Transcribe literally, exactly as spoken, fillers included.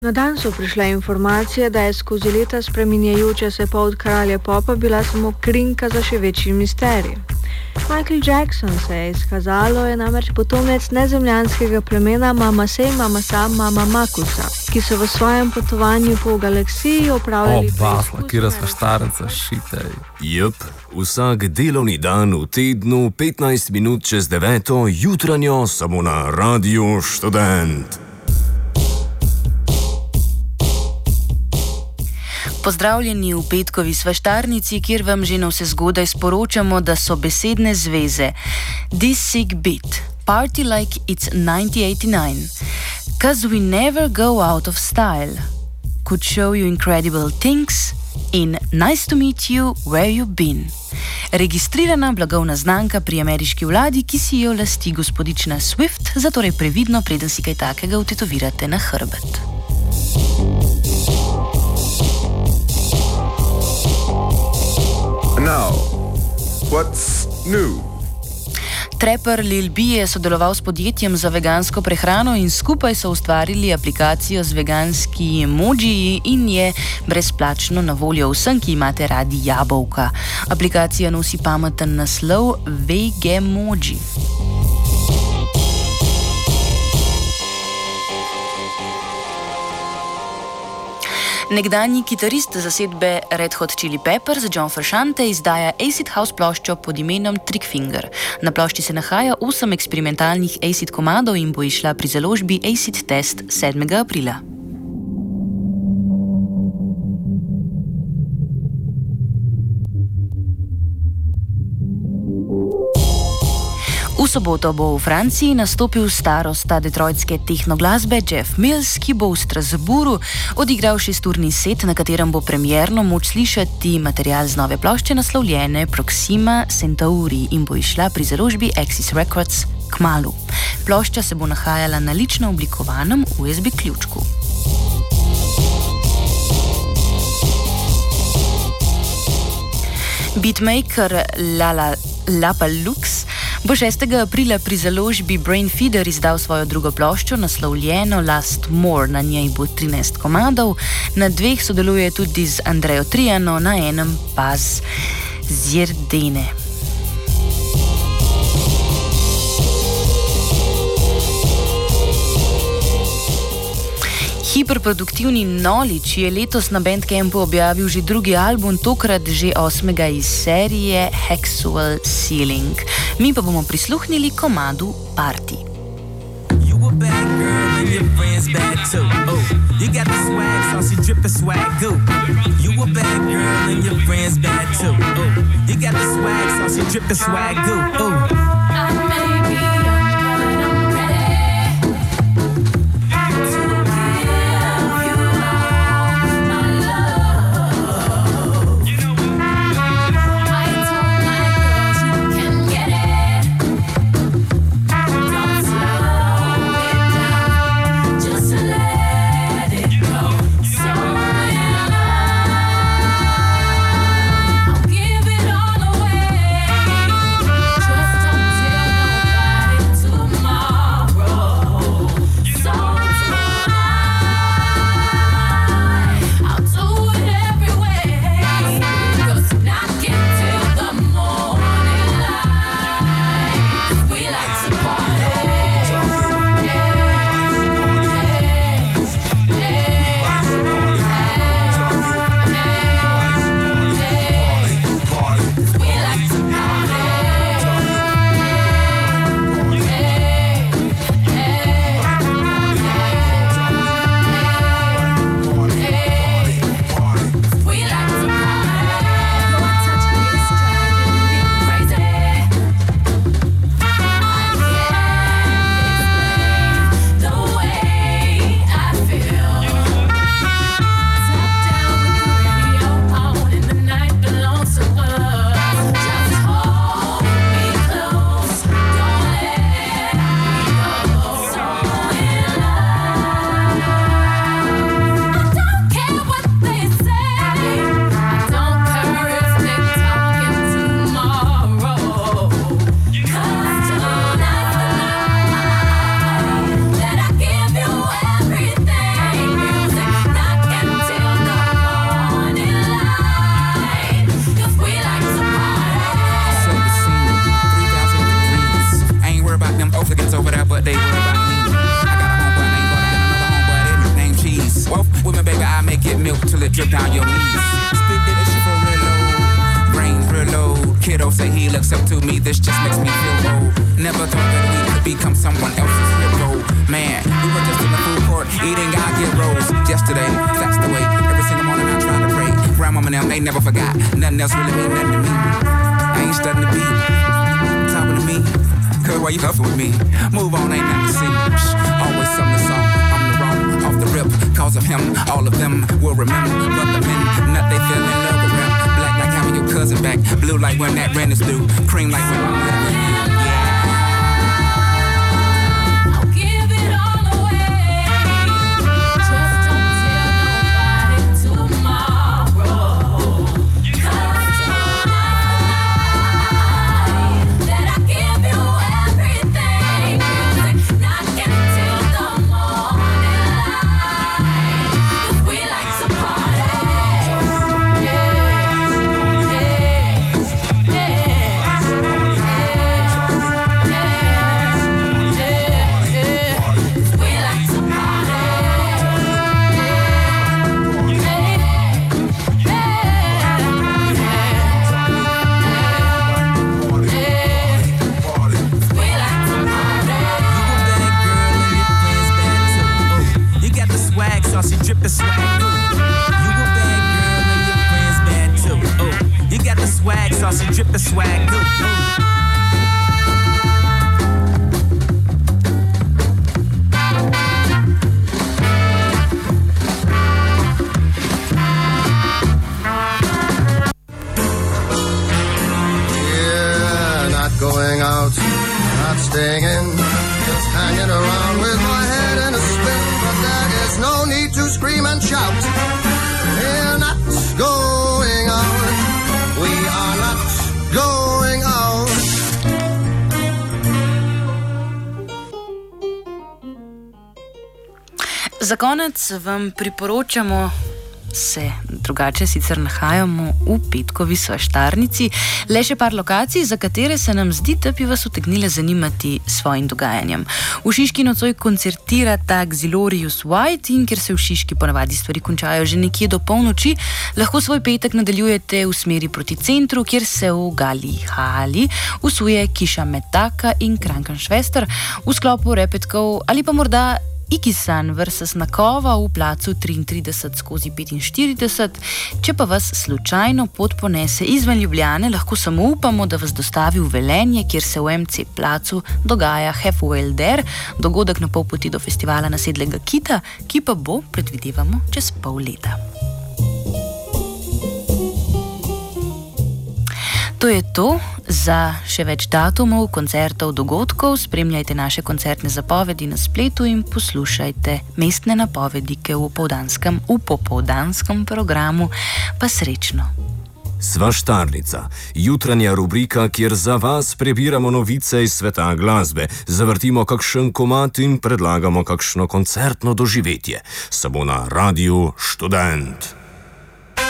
Na dan so prišle informacije, da je skozi leta spreminjajoča se polt kralja popa bila samo krinka za še večji misterij. Michael Jackson, se je izkazalo, je namreč potomec nezemljanskega plemena Mamasej Mamasa Mama Makusa, ki so v svojem potovanju po galaksiji opravljali... O, basla, kira sva štarenca, šitaj. Jup, vsak delovni dan v tednu, petnajst minut čez deveto, jutranjo, samo na Radiu Študent. Pozdravljeni v petkovi sveštarnici, kjer vam že navsezgodaj sporočamo, da so besedne zveze This Sick Beat, Party Like It's nineteen eighty-nine, Cause We Never Go Out of Style, Could Show You Incredible Things in Nice to Meet You Where You've Been. Registrirana blagovna znamka pri ameriški vladi, ki si jo lasti gospodična Swift, zatorej previdno, preden si kaj takega vtetovirate na hrbet. Now, what's new? Trapper Lil B je sodeloval s podjetjem za vegansko prehrano in skupaj so ustvarili aplikacijo z veganskimi emojiji in je brezplačno na voljo vsem, ki imate radi jabolka. Aplikacija nosi pameten naslov Vegemoji. Nekdanji kitarist zasedbe Red Hot Chili Peppers John Frusciante izdaja Acid House ploščo pod imenom Trickfinger. Na plošči se nahaja osem eksperimentalnih acid komadov in bo izšla pri založbi Acid Test sedmega aprila. V soboto bo v Franciji nastopil starosta detroitske tehnoglasbe Jeff Mills, ki bo v Strasbourgu odigral šesturni set, na katerem bo premierno moč slišati material z nove plošče naslovljene Proxima Centauri in bo izšla pri založbi Axis Records kmalu. Plošča se bo nahajala na lično oblikovanem U S B ključku. Beatmaker Lala Lapalux bo šestega aprila pri založbi Brainfeeder izdal svojo drugo ploščo, naslovljeno Last More. Na njej bo trinajst komadov, na dveh sodeluje tudi z Andrejo Triano, na enem pa z Zjerdene. Hiperproduktivni Knowledge je letos na Bandcampu objavil že drugi album, tokrat že osmega iz serije Hexual Ceiling. Mi pa bomo prisluhnili komadu Party. You a bad girl and your friends bad too. Oh, you got the swag, so she drippin' swag goo. You a bad girl and your friends bad too. Oh, you got the swag, so she drippin' swag goo. Oh. Just don't get milk till it drip down your knees. Spit this shit for real low, brain real low. Kiddo say he looks up to me, this just makes me feel old. Never thought that we could become someone else's hero. Man, we were just in the food court eating God get rolls. Yesterday, that's the way. Every single morning I try to pray. Grandmama and them, they never forgot. Nothing else really mean nothing to me. I ain't studying the beat. Talking to me. Cause why you huffing with me? Move on, ain't nothing to see. Always something to song. I'm the wrong, off the rip. Cause of him, all of them will remember. But the men, nut they feel in love with him. Black like having your cousin back. Blue like when that rent is due. Cream like when I'm living. Saucy drip the swag through. You a bad girl and your friends bad too. Oh, you got the swag, saucy drip the swag through. Oh. Yeah, not going out, not staying in, just hanging around with my head in a spin. There's no need to scream and shout. We're not going out. We are not going out. Za konec vam priporočamo, se drugače sicer nahajamo v petkovi svaštarnici, le še par lokacij, za katere se nam zdi, da bi vas utegnile zanimati s svojim dogajanjem. V Šiški nocoj koncertira ta Xilorius White in ker se v Šiški ponavadi stvari končajo že nekje do polnoči, lahko svoj petek nadaljujete v smeri proti centru, kjer se v Gali Hali usuje Kiša Metaka in Krankenschwester v sklopu repetkov ali pa morda Ikisan versus Nakova v placu triintrideset skozi petinštirideset. Če pa vas slučajno pot ponese izven Ljubljane, lahko samo upamo, da vas dostavi v Velenje, kjer se v M C placu dogaja Have Well There, dogodek na pol poti do festivala Nasedlega kita, ki pa bo, predvidevamo, čez pol leta. To je to. Za še več datumov, koncertov, dogodkov spremljajte naše koncertne zapovedi na spletu in poslušajte mestne napovedike v popoldanskem, v popoldanskem programu. Pa srečno! Svaštarnica, jutranja rubrika, kjer za vas prebiramo novice iz sveta glasbe, zavrtimo kakšen komad in predlagamo kakšno koncertno doživetje. Samo na Radiu Študent.